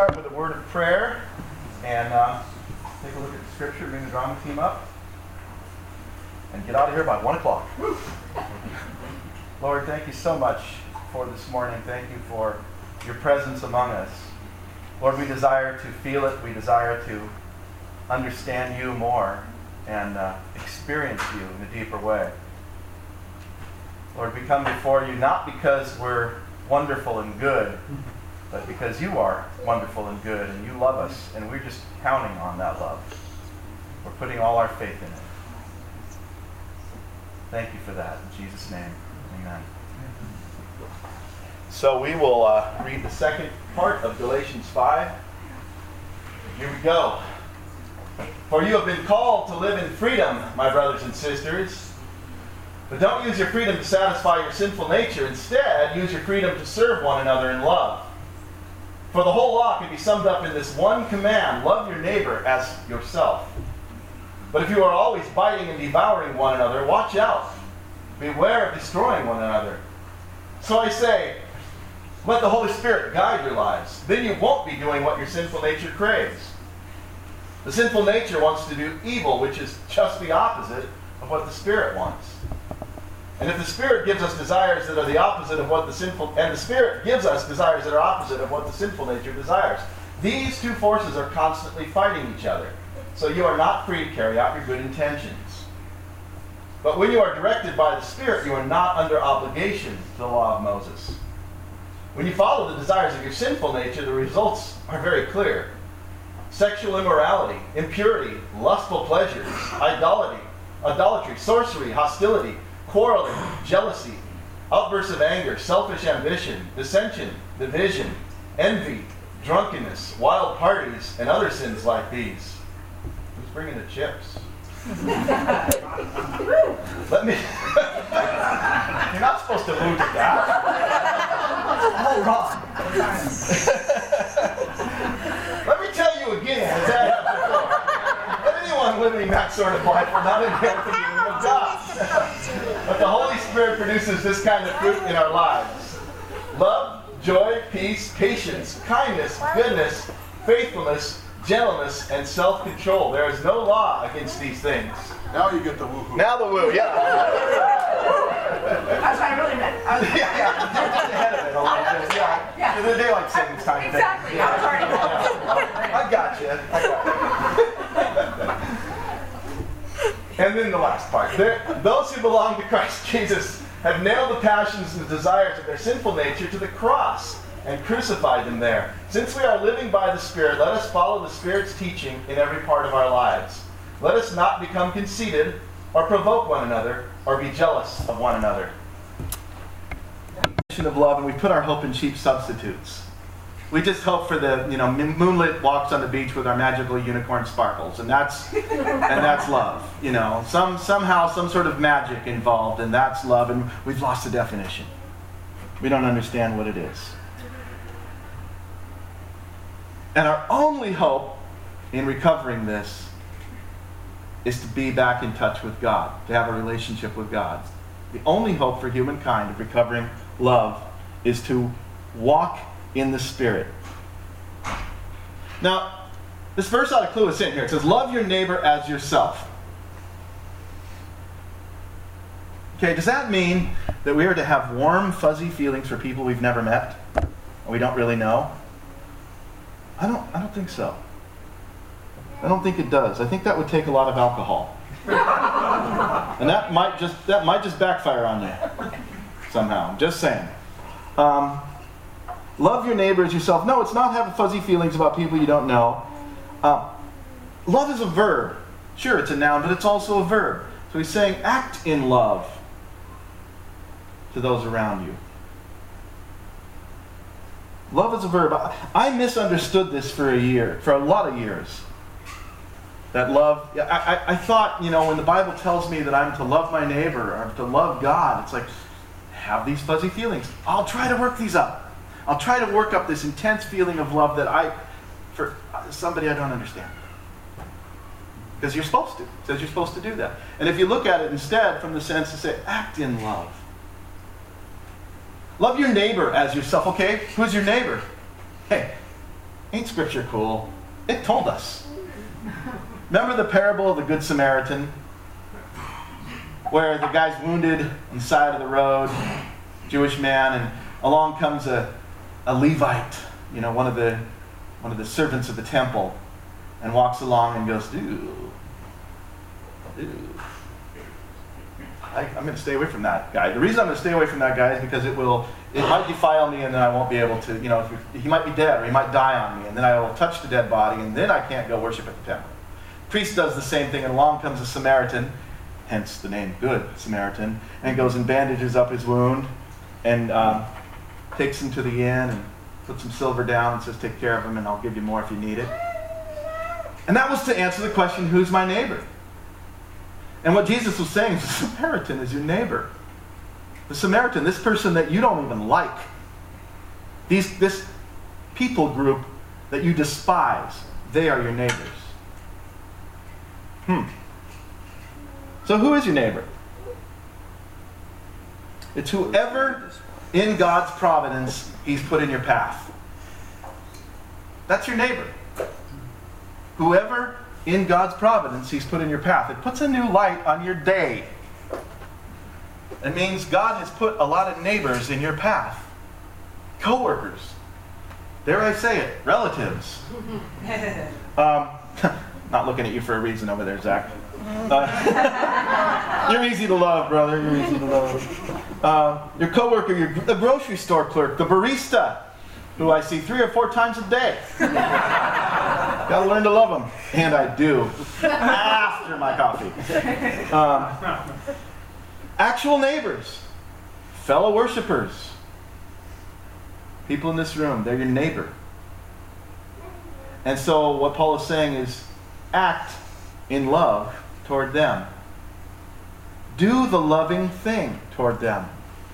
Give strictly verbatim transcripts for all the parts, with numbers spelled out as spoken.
start with a word of prayer and uh, take a look at the scripture, bring the drama team up, and get out of here by one o'clock. Lord, thank you so much for this morning. Thank you for your presence among us. Lord, we desire to feel it. We desire to understand you more and uh, experience you in a deeper way. Lord, we come before you not because we're wonderful and good, but because you are wonderful and good and you love us, and we're just counting on that love. We're putting all our faith in it. Thank you for that. In Jesus' name, amen. So we will uh, read the second part of Galatians five. Here we go. For you have been called to live in freedom, my brothers and sisters. But don't use your freedom to satisfy your sinful nature. Instead, use your freedom to serve one another in love. For the whole law can be summed up in this one command: love your neighbor as yourself. But if you are always biting and devouring one another, watch out. Beware of destroying one another. So I say, let the Holy Spirit guide your lives. Then you won't be doing what your sinful nature craves. The sinful nature wants to do evil, which is just the opposite of what the Spirit wants. And if the Spirit gives us desires that are the opposite of what the sinful, and the Spirit gives us desires that are opposite of what the sinful nature desires, these two forces are constantly fighting each other. So you are not free to carry out your good intentions. But when you are directed by the Spirit, you are not under obligation to the law of Moses. When you follow the desires of your sinful nature, the results are very clear. Sexual immorality, impurity, lustful pleasures, idolatry, idolatry, sorcery, hostility, quarreling, jealousy, outbursts of anger, selfish ambition, dissension, division, envy, drunkenness, wild parties, and other sins like these. Who's bringing the chips? Let me... You're not supposed to move to that. Hold on. Let me tell you again, as I have before. Let anyone living that sort of life will not inherit the kingdom of God. But the Holy Spirit produces this kind of fruit in our lives: love, joy, peace, patience, kindness, goodness, faithfulness, gentleness, and self-control. There is no law against these things. Now you get the woo-hoo. Now the woo, yeah. That's what I really meant. I was, yeah, yeah. You're just ahead of it a little bit. Yeah. Yeah. The daylight savings time thing. Exactly. I was already Yeah. I got you. I got you. And then the last part. There, those who belong to Christ Jesus have nailed the passions and the desires of their sinful nature to the cross and crucified them there. Since we are living by the Spirit, let us follow the Spirit's teaching in every part of our lives. Let us not become conceited or provoke one another or be jealous of one another. Of love, and we put our hope in cheap substitutes. We just hope for the, you know, moonlit walks on the beach with our magical unicorn sparkles, and that's and that's love. You know, some somehow some sort of magic involved, and that's love, and we've lost the definition. We don't understand what it is. And our only hope in recovering this is to be back in touch with God, to have a relationship with God. The only hope for humankind of recovering love is to walk in the Spirit. Now, this verse ought to clue us in here. It says, love your neighbor as yourself. Okay, does that mean that we are to have warm, fuzzy feelings for people we've never met and we don't really know? I don't, I don't think so. I don't think it does. I think that would take a lot of alcohol. And that might just that might just backfire on you somehow. Just saying. Um, love your neighbor as yourself. No, it's not having fuzzy feelings about people you don't know. Uh, love is a verb. Sure, it's a noun, but it's also a verb. So he's saying act in love to those around you. Love is a verb. I, I misunderstood this for a year, for a lot of years. That love, I, I, I thought, you know, when the Bible tells me that I'm to love my neighbor or to love God, it's like, have these fuzzy feelings. I'll try to work these up. I'll try to work up this intense feeling of love that I, for somebody I don't understand. Because you're supposed to. It says you're supposed to do that. And if you look at it instead from the sense to say, act in love. Love your neighbor as yourself. Okay, who's your neighbor? Hey, Ain't Scripture cool? It told us. Remember the parable of the Good Samaritan? Where the guy's wounded on the side of the road, Jewish man, and along comes a, a Levite, you know, one of the one of the servants of the temple, and walks along and goes, "Ooh, ooh." I, I'm going to stay away from that guy. The reason I'm going to stay away from that guy is because it will, it might defile me, and then I won't be able to, you know, if he might be dead, or he might die on me, and then I will touch the dead body, and then I can't go worship at the temple. Priest does the same thing, and along comes a Samaritan, hence the name Good Samaritan, and goes and bandages up his wound, and um, takes him to the inn, and puts some silver down, and says, "Take care of him, and I'll give you more if you need it." And that was to answer the question, who's my neighbor? And what Jesus was saying is, the Samaritan is your neighbor. The Samaritan, this person that you don't even like. These, this people group that you despise, they are your neighbors. Hmm. So who is your neighbor? It's whoever in God's providence He's put in your path. That's your neighbor. Whoever in God's providence He's put in your path. It puts a new light on your day. It means God has put a lot of neighbors in your path. Co-workers. Dare I say it, relatives. um, not looking at you for a reason over there, Zach. Uh, you're easy to love, brother. You're easy to love. Uh, your coworker, your the grocery store clerk, the barista, who I see three or four times a day. Got to learn to love them, and I do after my coffee. Um, actual neighbors, fellow worshipers, people in this room, they're your neighbor. And so what Paul is saying is, act in love toward them. Do the loving thing toward them.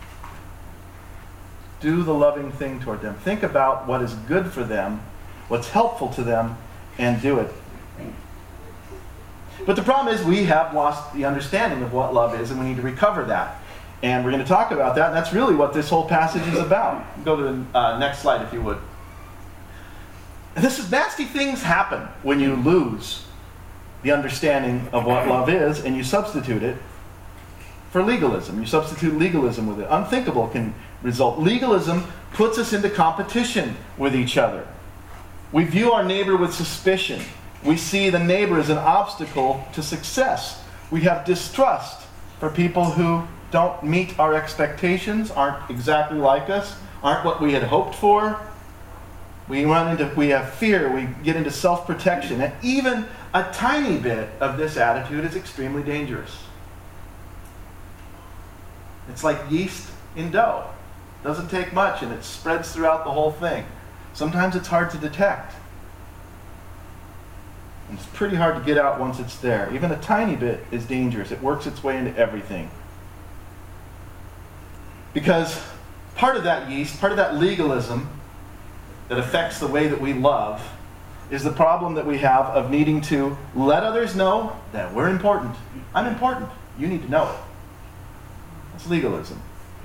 Do the loving thing toward them. Think about what is good for them, what's helpful to them, and do it. But the problem is we have lost the understanding of what love is, and we need to recover that. And we're going to talk about that, and that's really what this whole passage is about. Go to the uh, next slide, if you would. And this is nasty things happen when you lose the understanding of what love is, and you substitute it for legalism. You substitute legalism with it. Unthinkable can result. Legalism puts us into competition with each other. We view our neighbor with suspicion. We see the neighbor as an obstacle to success. We have distrust for people who don't meet our expectations, aren't exactly like us, aren't what we had hoped for. We run into, we have fear, we get into self-protection, and even a tiny bit of this attitude is extremely dangerous. It's like yeast in dough. It doesn't take much, and it spreads throughout the whole thing. Sometimes it's hard to detect. And it's pretty hard to get out once it's there. Even a tiny bit is dangerous. It works its way into everything. Because part of that yeast, part of that legalism that affects the way that we love, is the problem that we have of needing to let others know that we're important. I'm important. You need to know it. That's legalism.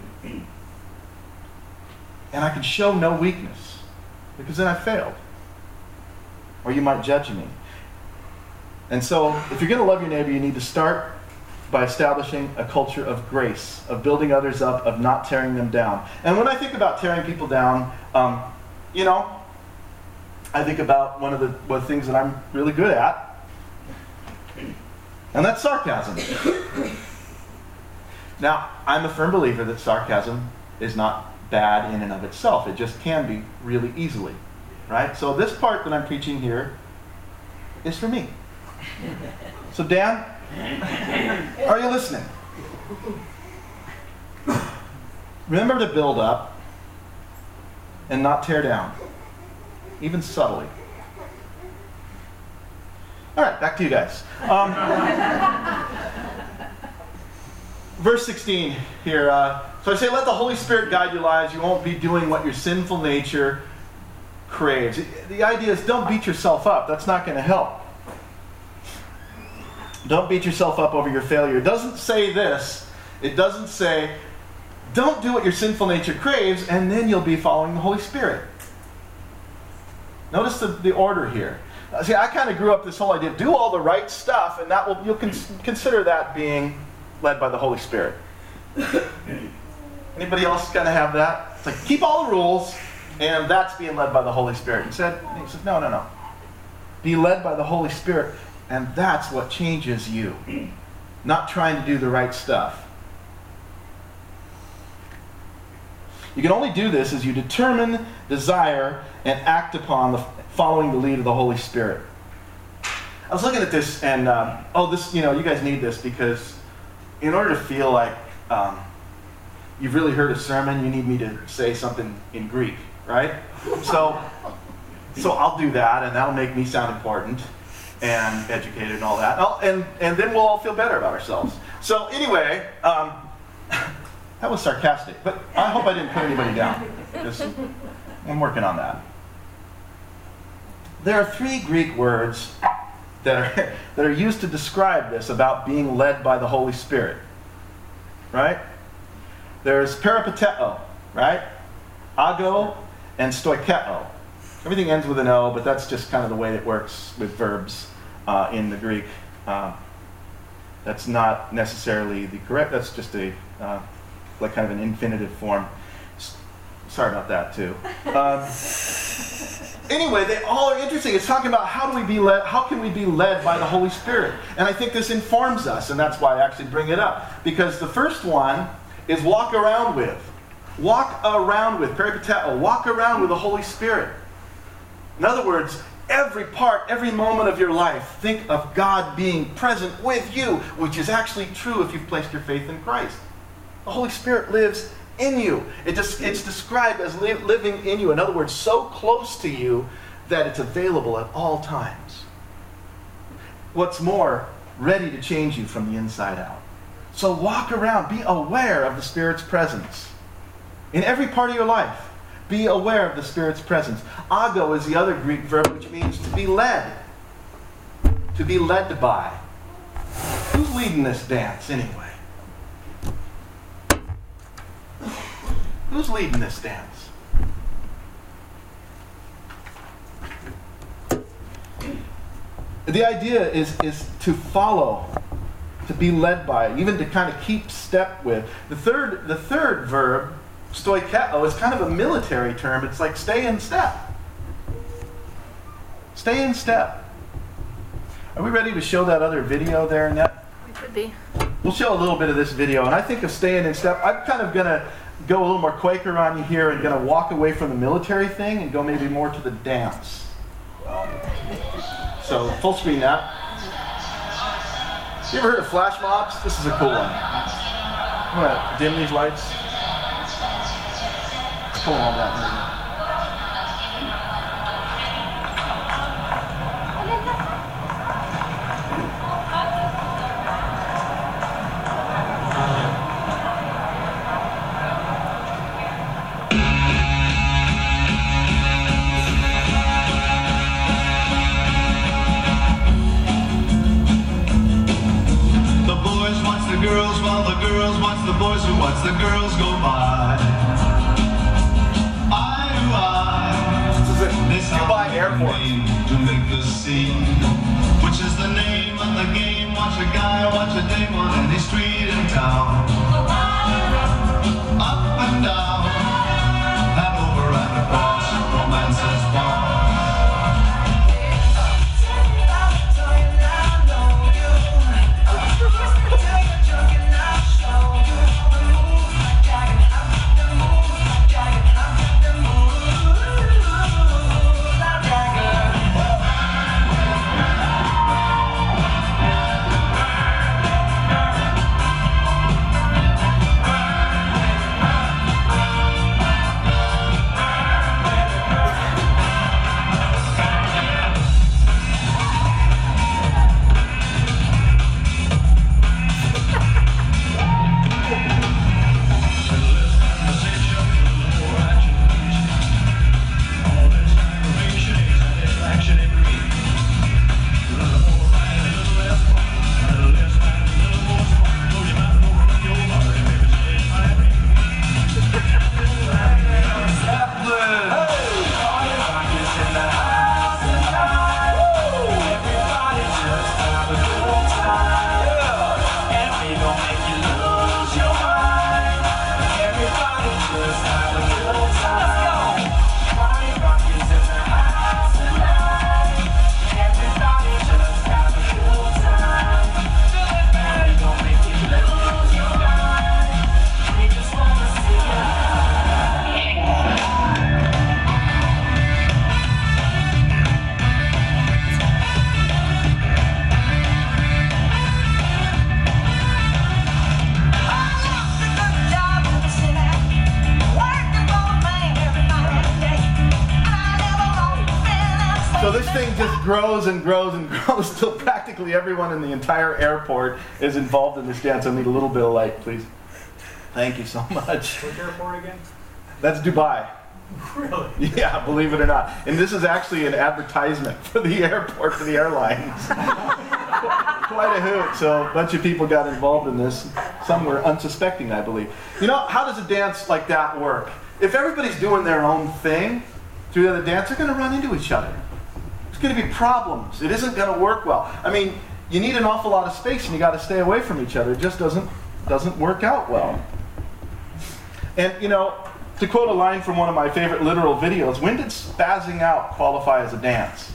And I can show no weakness, because then I failed. Or you might judge me. And so, if you're going to love your neighbor, you need to start by establishing a culture of grace, of building others up, of not tearing them down. And when I think about tearing people down, um, you know, I think about one of the one of the things that I'm really good at, and that's sarcasm. Now, I'm a firm believer that sarcasm is not bad in and of itself. It just can be really easily, right? So this part that I'm preaching here is for me. So Dan, are you listening? Remember to build up and not tear down, even subtly. All right, back to you guys. Um, verse sixteen here. Uh, so I say, let the Holy Spirit guide your lives. You won't be doing what your sinful nature craves. The idea is, don't beat yourself up. That's not going to help. Don't beat yourself up over your failure. It doesn't say this. It doesn't say, don't do what your sinful nature craves, and then you'll be following the Holy Spirit. Notice the, the order here. Uh, see, I kind of grew up this whole idea, do all the right stuff, and that will you'll cons- consider that being led by the Holy Spirit. Anybody else kind of have that? It's like, keep all the rules, and that's being led by the Holy Spirit. Instead, he says, no, no, no. Be led by the Holy Spirit, and that's what changes you. Not trying to do the right stuff. You can only do this as you determine, desire, and act upon the following the lead of the Holy Spirit. I was looking at this, and um, oh, this, you know, you guys need this because in order to feel like um, you've really heard a sermon, you need me to say something in Greek, right? So, so I'll do that, and that'll make me sound important and educated and all that, oh, and and then we'll all feel better about ourselves. So anyway. Um, That was sarcastic, but I hope I didn't put anybody down. Just, I'm working on that. There are three Greek words that are, that are used to describe this about being led by the Holy Spirit. Right? There's peripateo, right? Ago and stoikeo. Everything ends with an O, but that's just kind of the way it works with verbs uh, in the Greek. Uh, that's not necessarily the correct, that's just a... Uh, like kind of an infinitive form. Sorry about that too. Um, anyway, they all are interesting. It's talking about how do we be led, how can we be led by the Holy Spirit? And I think this informs us, and that's why I actually bring it up. Because the first one is walk around with. Walk around with, peripateo, walk around with the Holy Spirit. In other words, every part, every moment of your life, think of God being present with you, which is actually true if you've placed your faith in Christ. The Holy Spirit lives in you. It just, it's described as li- living in you. In other words, so close to you that it's available at all times. What's more, ready to change you from the inside out. So walk around. Be aware of the Spirit's presence. In every part of your life, be aware of the Spirit's presence. Ago is the other Greek verb which means to be led. To be led by. Who's leading this dance anyway? Who's leading this dance? The idea is, is to follow, to be led by, even to kind of keep step with. The third, the third verb, stoikeo, is kind of a military term. It's like stay in step. Stay in step. Are we ready to show that other video there, Annette? We could be. We'll show a little bit of this video, and I think of staying in step. I'm kind of going to go a little more Quaker on you here and going to walk away from the military thing and go maybe more to the dance. So, full screen that. You ever heard of flash mobs? This is a cool one. I'm going to dim these lights. Pull all that in. Girls, while the girls watch the boys who watch the girls go by. Eye to eye, This is a they sound Dubai airport. to make the scene, which is the name of the game. Watch a guy, watch a dame on any street in town. Up and down, and over and across, romance's bar. this thing just grows and grows and grows till practically everyone in the entire airport is involved in this dance. I need a little bit of light, please. Thank you so much. Which airport again? That's Dubai. Really? Yeah, believe it or not. And this is actually an advertisement for the airport, for the airlines. Quite a hoot. So a bunch of people got involved in this. Some were unsuspecting, I believe. You know, how does a dance like that work? If everybody's doing their own thing through the dance, they're going to run into each other. There's going to be problems. It isn't going to work well. I mean, you need an awful lot of space and you got to stay away from each other. It just doesn't, doesn't work out well. And, you know, to quote a line from one of my favorite literal videos, when did spazzing out qualify as a dance?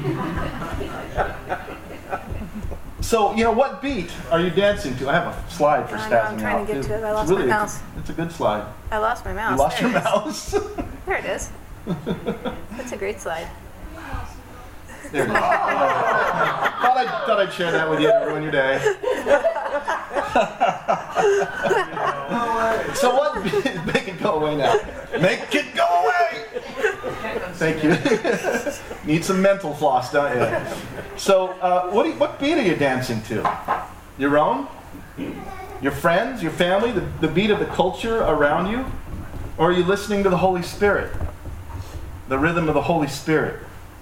So, you know, what beat are you dancing to? I have a slide for I spazzing know, I'm trying out. to get too. to it. I It's lost really, my it's mouse. a, it's a good slide. I lost my mouse. You lost there your it is. mouse? There it is. That's a great slide. There it is. thought, I'd, thought I'd share that with you to ruin your day. So what? Make it go away now. Make it go away! Thank you. Need some mental floss, don't you? So uh, what, do you, what beat are you dancing to? Your own? Your friends? Your family? The, the beat of the culture around you? Or are you listening to the Holy Spirit? The rhythm of the Holy Spirit?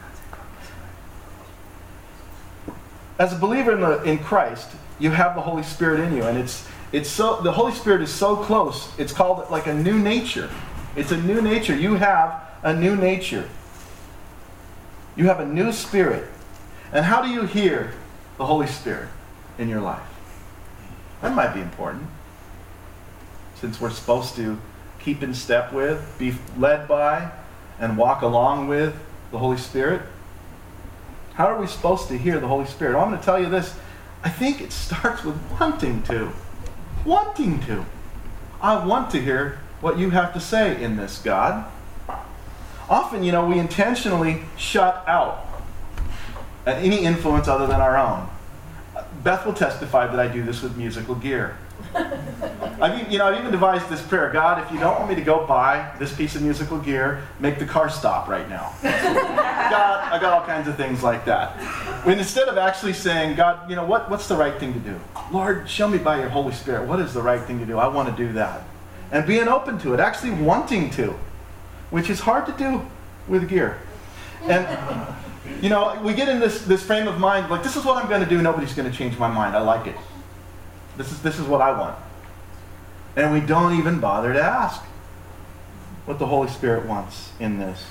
As a believer in, the, in Christ, you have the Holy Spirit in you, and it's it's so the Holy Spirit is so close. It's called like a new nature. It's a new nature. You have a new nature. You have a new spirit. And how do you hear the Holy Spirit in your life? That might be important, since we're supposed to keep in step with, be led by, and walk along with the Holy Spirit. How are we supposed to hear the Holy Spirit? Well, I'm going to tell you this. I think it starts with wanting to. Wanting to. I want to hear what you have to say in this, God. Often, you know, we intentionally shut out any influence other than our own. Beth will testify that I do this with musical gear. I mean, you know, I've even devised this prayer. God, if you don't want me to go buy this piece of musical gear, make the car stop right now. God, I got all kinds of things like that. When instead of actually saying, God, you know, what, what's the right thing to do? Lord, show me by your Holy Spirit, what is the right thing to do? I want to do that. And being open to it, actually wanting to, which is hard to do with gear. And, you know, we get in this, this frame of mind, like, this is what I'm going to do, nobody's going to change my mind. I like it. This is, this is what I want. And we don't even bother to ask what the Holy Spirit wants in this.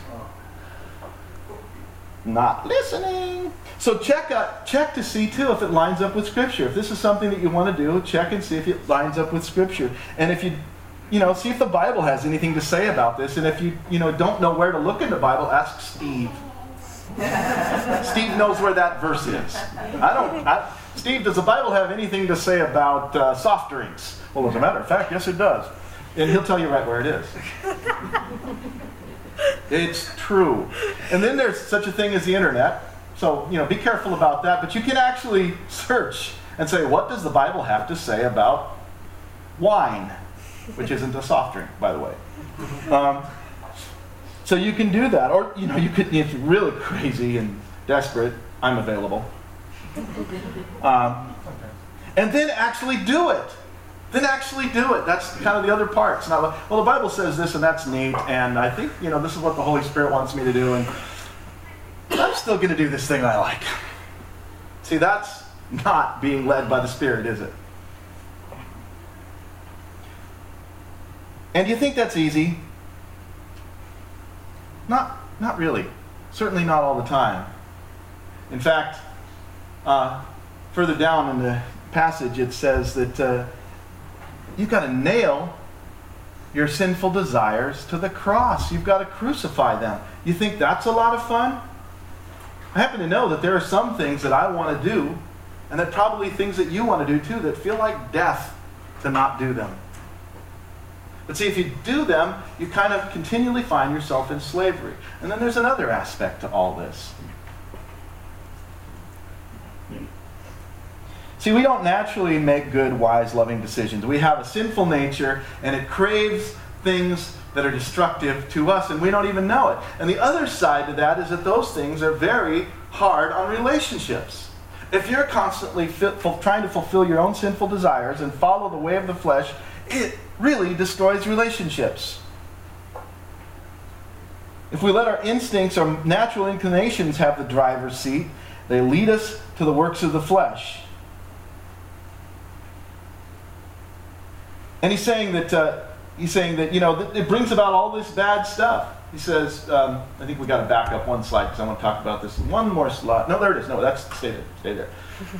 Not listening. So check out, check to see too if it lines up with Scripture. If this is something that you want to do, check and see if it lines up with Scripture. And if you, you know, see if the Bible has anything to say about this. And if you, you know, don't know where to look in the Bible, ask Steve. Steve knows where that verse is. I don't. I, Steve, does the Bible have anything to say about uh, soft drinks? Well, as a matter of fact, yes, it does. And he'll tell you right where it is. It's true. And then there's such a thing as the internet. So, you know, be careful about that. But you can actually search and say, what does the Bible have to say about wine? Which isn't a soft drink, by the way. Um, so you can do that. Or, you know, you could, if you're really crazy and desperate, I'm available. Um, and then actually do it. Then actually do it. That's kind of the other part. It's not like, well, the Bible says this and that's neat, and I think, you know, this is what the Holy Spirit wants me to do, and I'm still going to do this thing I like. See, that's not being led by the Spirit, is it? And do you think that's easy? Not, not really. Certainly not all the time. In fact, uh, further down in the passage, it says that uh, you've got to nail your sinful desires to the cross. You've got to crucify them. You think that's a lot of fun? I happen to know that there are some things that I want to do, and that probably things that you want to do too, that feel like death to not do them. But see, if you do them, you kind of continually find yourself in slavery. And then there's another aspect to all this. See, we don't naturally make good, wise, loving decisions. We have a sinful nature, and it craves things that are destructive to us, and we don't even know it. And the other side to that is that those things are very hard on relationships. If you're constantly fi- f- trying to fulfill your own sinful desires and follow the way of the flesh, it really destroys relationships. If we let our instincts or natural inclinations have the driver's seat, they lead us to the works of the flesh. And he's saying that uh, he's saying that you know that it brings about all this bad stuff. He says, um, I think we got to back up one slide because I want to talk about this. One more slide. No, there it is. No, that's stay there. Stay there.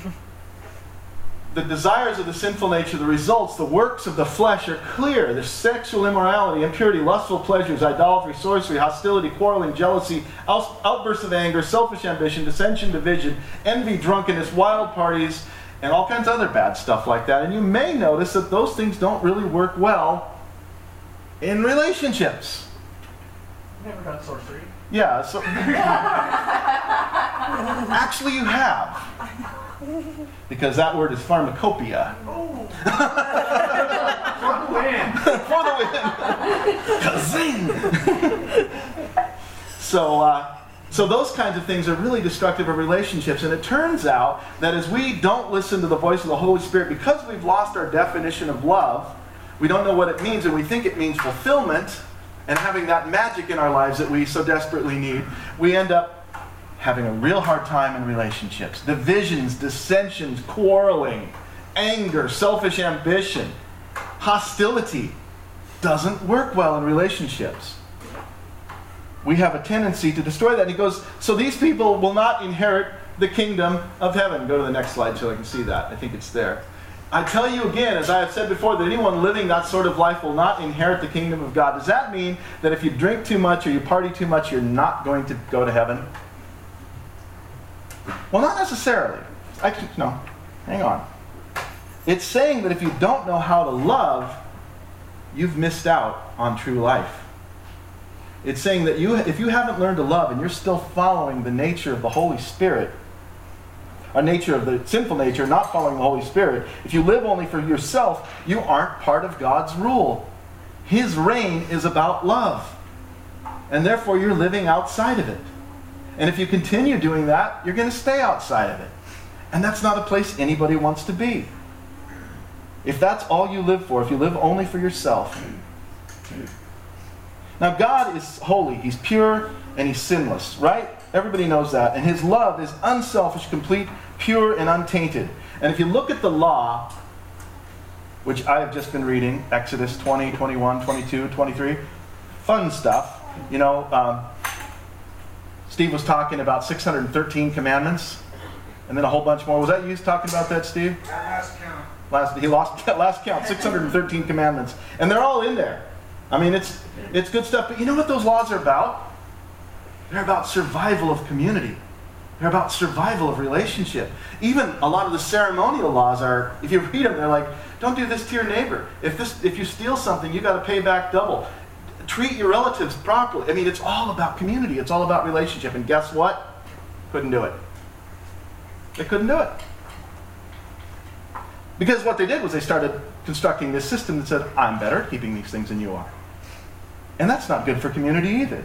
The desires of the sinful nature, the results, the works of the flesh are clear. There's sexual immorality, impurity, lustful pleasures, idolatry, sorcery, hostility, quarreling, jealousy, out- outbursts of anger, selfish ambition, dissension, division, envy, drunkenness, wild parties, and all kinds of other bad stuff like that. And you may notice that those things don't really work well in relationships. Never done sorcery. Yeah, so actually you have. Because that word is pharmacopoeia. Oh. For the win. For the win. Kazing. So, uh, so those kinds of things are really destructive of relationships. And it turns out that as we don't listen to the voice of the Holy Spirit, because we've lost our definition of love, we don't know what it means, and we think it means fulfillment and having that magic in our lives that we so desperately need, we end up having a real hard time in relationships. Divisions, dissensions, quarreling, anger, selfish ambition, hostility doesn't work well in relationships. We have a tendency to destroy that. And he goes, so these people will not inherit the kingdom of heaven. Go to the next slide so I can see that. I think it's there. I tell you again, as I have said before, that anyone living that sort of life will not inherit the kingdom of God. Does that mean that if you drink too much or you party too much, you're not going to go to heaven? Well, not necessarily. Actually, no. Hang on. It's saying that if you don't know how to love, you've missed out on true life. It's saying that you, if you haven't learned to love and you're still following the nature of the Holy Spirit, a nature of the sinful nature, not following the Holy Spirit, if you live only for yourself, you aren't part of God's rule. His reign is about love. And therefore you're living outside of it. And if you continue doing that, you're going to stay outside of it. And that's not a place anybody wants to be. If that's all you live for, if you live only for yourself. Now God is holy, He's pure, and He's sinless, right? Everybody knows that. And His love is unselfish, complete, pure, and untainted. And if you look at the law, which I have just been reading, Exodus twenty, twenty-one, twenty-two, twenty-three, fun stuff. You know, um, Steve was talking about six hundred thirteen commandments, and then a whole bunch more. Was that you talking about that, Steve? Last count. Last, he lost last count, six hundred thirteen commandments. And they're all in there. I mean, it's it's good stuff. But you know what those laws are about? They're about survival of community. They're about survival of relationship. Even a lot of the ceremonial laws are, if you read them, they're like, don't do this to your neighbor. If this, if you steal something, you got to pay back double. Treat your relatives properly. I mean, it's all about community. It's all about relationship. And guess what? Couldn't do it. They couldn't do it. Because what they did was they started constructing this system that said, I'm better at keeping these things than you are. And that's not good for community either.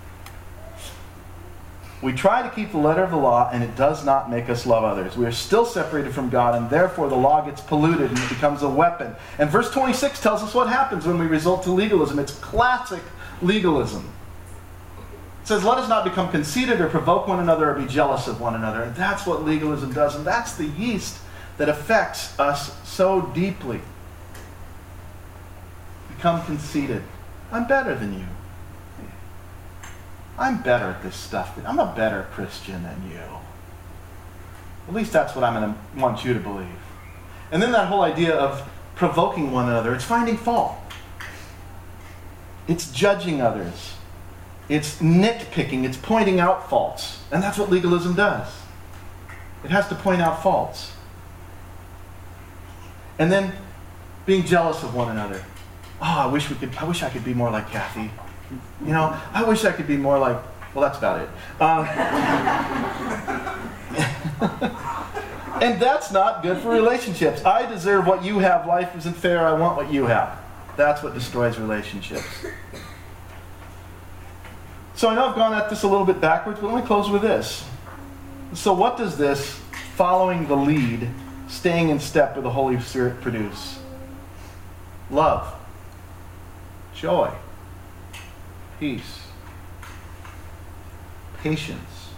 We try to keep the letter of the law, and it does not make us love others. We are still separated from God, and therefore the law gets polluted and it becomes a weapon. And verse twenty-six tells us what happens when we resort to legalism. It's classic legalism. It says, let us not become conceited or provoke one another or be jealous of one another. And that's what legalism does, and that's the yeast that affects us so deeply. Become conceited. I'm better than you. I'm better at this stuff. I'm a better Christian than you. At least that's what I'm going to want you to believe. And then that whole idea of provoking one another, it's finding fault. It's judging others. It's nitpicking. It's pointing out faults. And that's what legalism does. It has to point out faults. And then being jealous of one another. Oh, I wish we could. I wish I could be more like Kathy. You know, I wish I could be more like. Well, that's about it. Um, and that's not good for relationships. I deserve what you have. Life isn't fair. I want what you have. That's what destroys relationships. So I know I've gone at this a little bit backwards, but let me close with this. So what does this following the lead, staying in step with the Holy Spirit produce? Love, joy, peace, patience,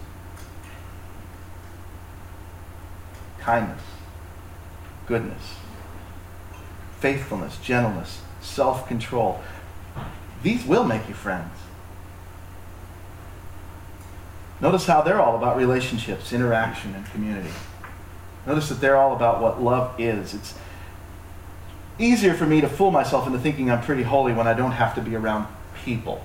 kindness, goodness, faithfulness, gentleness, self-control. These will make you friends. Notice how they're all about relationships, interaction, and community. Notice that they're all about what love is. It's easier for me to fool myself into thinking I'm pretty holy when I don't have to be around people.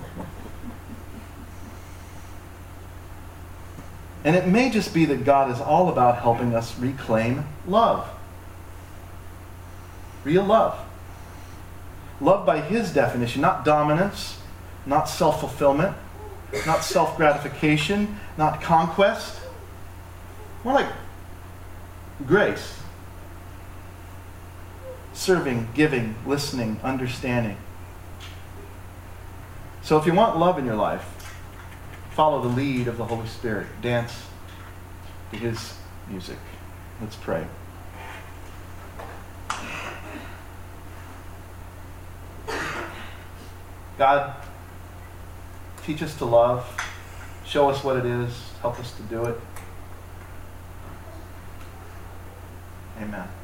And it may just be that God is all about helping us reclaim love. Real love. Love by His definition, not dominance, not self-fulfillment, not self-gratification, not conquest. More like grace. Serving, giving, listening, understanding. So if you want love in your life, follow the lead of the Holy Spirit. Dance to His music. Let's pray. God, teach us to love. Show us what it is. Help us to do it. Amen.